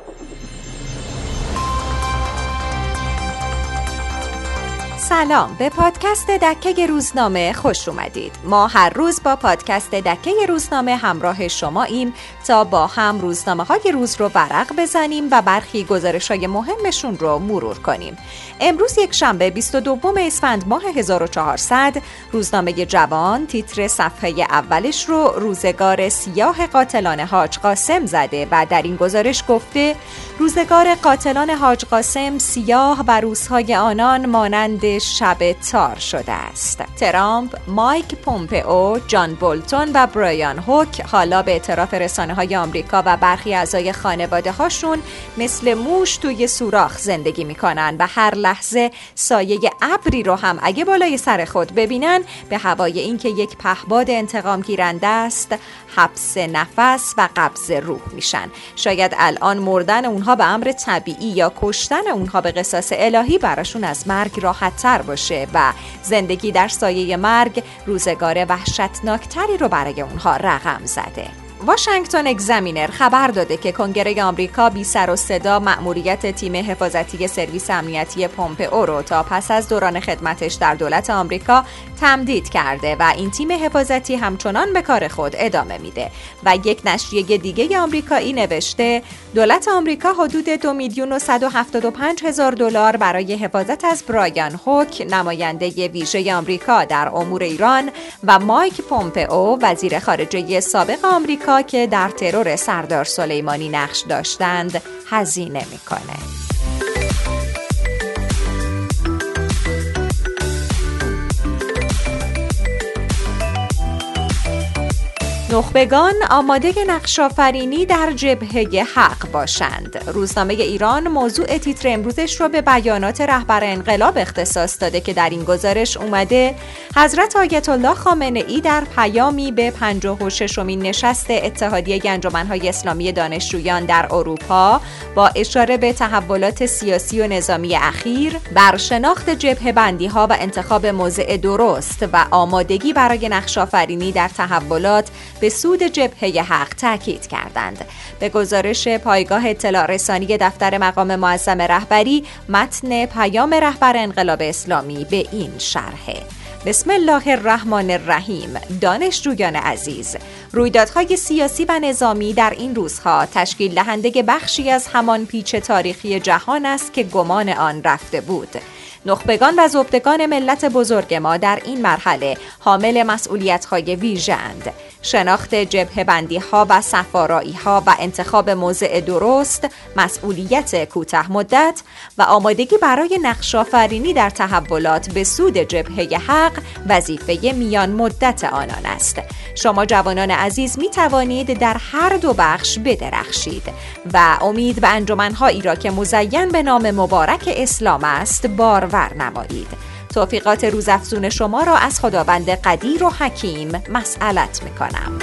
سلام، به پادکست دکه روزنامه خوش اومدید. ما هر روز با پادکست دکه روزنامه همراه شماییم تا با هم روزنامه‌های روز رو ورق بزنیم و برخی گزارش‌های مهمشون رو مرور کنیم. امروز یک شنبه 22 اسفند ماه 1400 روزنامه جوان تیتر صفحه اولش رو روزگار سیاه قاتلان حاج قاسم زده و در این گزارش گفته روزگار قاتلان حاج قاسم سیاه و روزهای آنان مانند شب تار شده است. ترامپ، مایک پومپئو، جان بولتون و برایان هوک حالا به اعتراف رسانه‌های آمریکا و برخی اعضای خانواده هاشون مثل موش توی سوراخ زندگی میکنن و هر لحظه سایه ابری رو هم اگه بالای سر خود ببینن به هوای اینکه یک پهباد انتقام گیرنده است حبس نفس و قبض روح میشن. شاید الان مردن اونها به امر طبیعی یا کشتن اونها به قصاص الهی براشون از مرگ راحت تر باشه و زندگی در سایه مرگ روزگار وحشتناکتری رو برای اونها رقم زده. واشنگتن اگزامینر خبر داده که کنگره آمریکا بی سر و صدا مأموریت تیم حفاظتی سرویس امنیتی پومپئو رو تا پس از دوران خدمتش در دولت آمریکا تمدید کرده و این تیم حفاظتی همچنان به کار خود ادامه میده. و یک نشریه دیگه آمریکایی نوشته دولت آمریکا حدود $2,175,000 برای حفاظت از برایان هوک نماینده ویژه آمریکا در امور ایران و مایک پومپئو وزیر خارجه سابق آمریکا که در ترور سردار سلیمانی نقش داشتند هزینه میکنه. نخبگان آماده نقش‌آفرینی در جبهه حق باشند. روزنامه ایران موضوع تیتر امروزش رو به بیانات رهبر انقلاب اختصاص داده که در این گزارش اومده حضرت آیت الله خامنه‌ای در پیامی به 56مین نشست اتحادیه انجمن‌های اسلامی دانشجویان در اروپا با اشاره به تحولات سیاسی و نظامی اخیر بر شناخت جبهه‌بندی‌ها و انتخاب موضع درست و آمادگی برای نقش‌آفرینی در تحولات به سود جبهه حق تاکید کردند. به گزارش پایگاه اطلاع رسانی دفتر مقام معظم رهبری متن پیام رهبر انقلاب اسلامی به این شرحه: بسم الله الرحمن الرحیم. دانشجویان عزیز، رویدادهای سیاسی و نظامی در این روزها تشکیل دهنده بخشی از همان پیچ تاریخی جهان است که گمان آن رفته بود. نخبگان و زبدگان ملت بزرگ ما در این مرحله حامل مسئولیت‌های ویژه‌اند. شناخت جبهه‌بندی‌ها و صفارایی‌ها و انتخاب موضع درست مسئولیت کوتاه مدت و آمادگی برای نقش‌آفرینی در تحولات به سود جبهه حق وظیفه میان مدت آنان است. شما جوانان عزیز می توانید در هر دو بخش بدرخشید و امید به انجمن‌هایی را که مزین به نام مبارک اسلام است بارور نمایید. توفیقات روزافزون شما را از خداوند قدیر و حکیم مسئلت می‌کنم.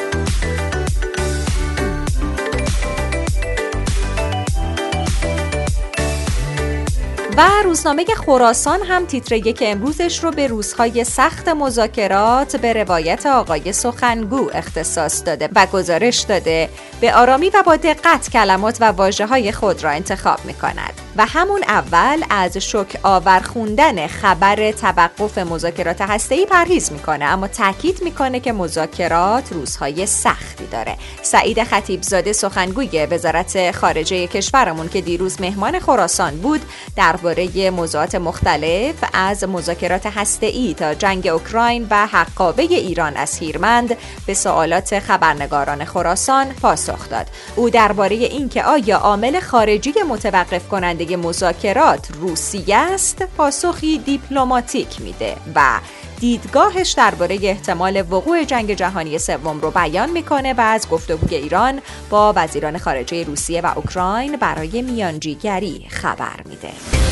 و روزنامه خراسان هم تیتر یک امروزش رو به روزهای سخت مذاکرات به روایت آقای سخنگو اختصاص داده و گزارش داده به آرامی و با دقت کلمات و واژه‌های خود را انتخاب می‌کند و همون اول از شوک آور خوندن خبر توقف مذاکرات هسته‌ای پرهیز می‌کنه، اما تاکید می‌کنه که مذاکرات روزهای سختی داره. سعید خطیبزاده سخنگوی وزارت خارجه کشورمون که دیروز مهمان خراسان بود درباره موضوعات مختلف از مذاکرات هسته‌ای تا جنگ اوکراین و حقابه ایران از هیرمند به سوالات خبرنگاران خراسان پاسخ داد. او درباره اینکه آیا عامل خارجی متوقف کننده مذاکرات روسیه است پاسخی دیپلماتیک میده و دیدگاهش درباره احتمال وقوع جنگ جهانی سوم رو بیان میکنه و از گفتگوی ایران با وزیران خارجه روسیه و اوکراین برای میانجیگری خبر میده.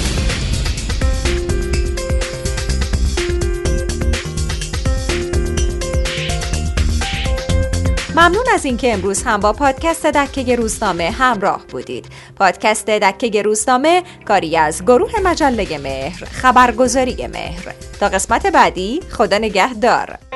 ممنون از اینکه امروز هم با پادکست دکه روزنامه همراه بودید. پادکست دکه روزنامه کاری از گروه مجله مهر، خبرگزاری مهر. تا قسمت بعدی، خدا نگهدار.